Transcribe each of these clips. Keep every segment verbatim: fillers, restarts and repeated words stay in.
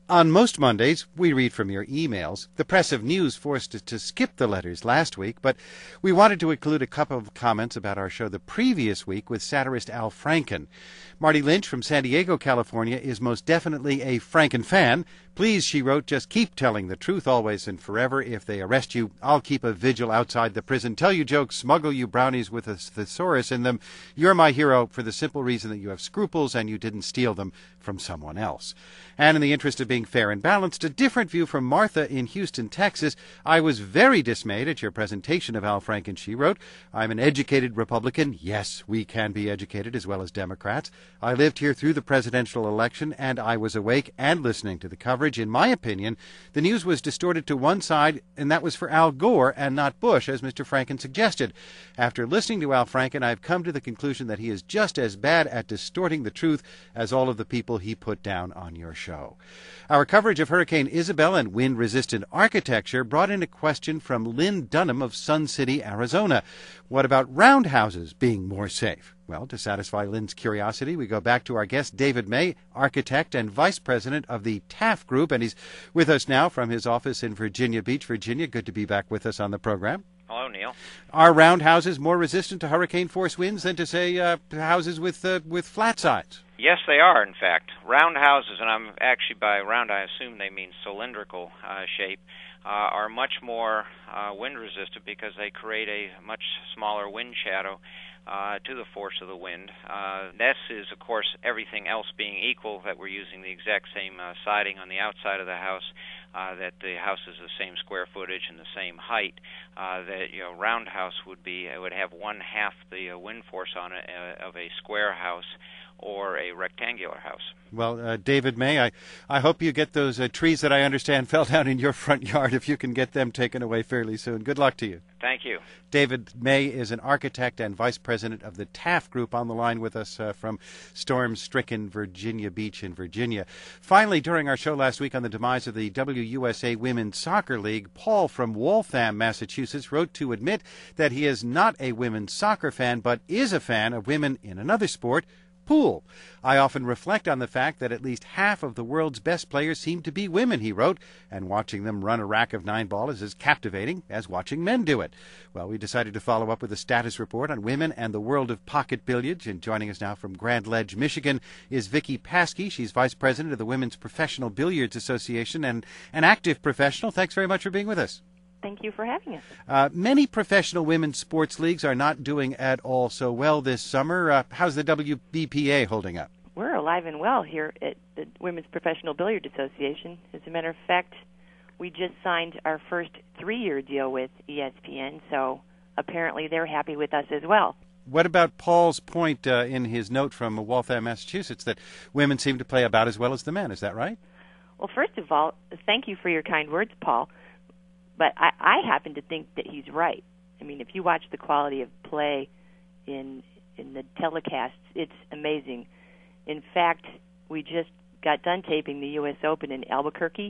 On most Mondays, we read from your emails. The press of news forced us to skip the letters last week, but we wanted to include a couple of comments about our show the previous week with satirist Al Franken. Marty Lynch from San Diego, California, is most definitely a Franken fan. Please, she wrote, just keep telling the truth always and forever. If they arrest you, I'll keep a vigil outside the prison, tell you jokes, smuggle you brownies with a thesaurus in them. You're my hero for the simple reason that you have scruples and you didn't steal them from someone else. And in the interest of being fair and balanced, a different view from Martha in Houston, Texas. I was very dismayed at your presentation of Al Franken, she wrote. I'm an educated Republican. Yes, we can be educated as well as Democrats. I lived here through the presidential election, and I was awake and listening to the coverage. In my opinion, the news was distorted to one side, and that was for Al Gore and not Bush, as Mister Franken suggested. After listening to Al Franken, I've come to the conclusion that he is just as bad at distorting the truth as all of the people he put down on your show. Our coverage of Hurricane Isabel and wind-resistant architecture brought in a question from Lynn Dunham of Sun City, Arizona. What about roundhouses being more safe? Well, to satisfy Lynn's curiosity, we go back to our guest, David May, architect and vice president of the Taft Group, and he's with us now from his office in Virginia Beach, Virginia. Good to be back with us on the program. Hello, Neil. Are roundhouses more resistant to hurricane-force winds than to, say, uh, houses with uh, with flat sides? Yes, they are, in fact. Roundhouses, and I'm actually by round, I assume they mean cylindrical uh, shape, uh, are much more uh, wind-resistant because they create a much smaller wind shadow Uh, to the force of the wind. Uh, this is, of course, everything else being equal, that we're using the exact same uh, siding on the outside of the house, uh, that the house is the same square footage and the same height. Uh, that you know, roundhouse would be it would have one half the uh, wind force on it uh, of a square house or a rectangular house. Well, uh, David May, I, I hope you get those uh, trees that I understand fell down in your front yard, if you can get them taken away fairly soon. Good luck to you. Thank you. David May is an architect and vice president of the Taft Group, on the line with us uh, from storm-stricken Virginia Beach in Virginia. Finally, during our show last week on the demise of the W U S A Women's Soccer League, Paul from Waltham, Massachusetts, wrote to admit that he is not a women's soccer fan, but is a fan of women in another sport, pool. I often reflect on the fact that at least half of the world's best players seem to be women, he wrote, and watching them run a rack of nine ball is as captivating as watching men do it. Well, we decided to follow up with a status report on women and the world of pocket billiards, and joining us now from Grand Ledge, Michigan, is Vicki Paskey. She's vice president of the Women's Professional Billiards Association and an active professional. Thanks very much for being with us. Thank you for having us. Uh, many professional women's sports leagues are not doing at all so well this summer. Uh, how's the W B P A holding up? We're alive and well here at the Women's Professional Billiard Association. As a matter of fact, we just signed our first three-year deal with E S P N, so apparently they're happy with us as well. What about Paul's point uh, in his note from Waltham, Massachusetts, that women seem to play about as well as the men? Is that right? Well, first of all, thank you for your kind words, Paul. But I, I happen to think that he's right. I mean, if you watch the quality of play in in the telecasts, it's amazing. In fact, we just got done taping the U S Open in Albuquerque,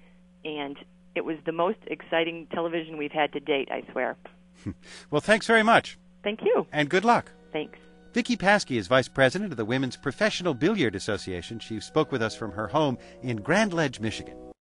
and it was the most exciting television we've had to date, I swear. Well, thanks very much. Thank you. And good luck. Thanks. Vicki Paskey is vice president of the Women's Professional Billiard Association. She spoke with us from her home in Grand Ledge, Michigan.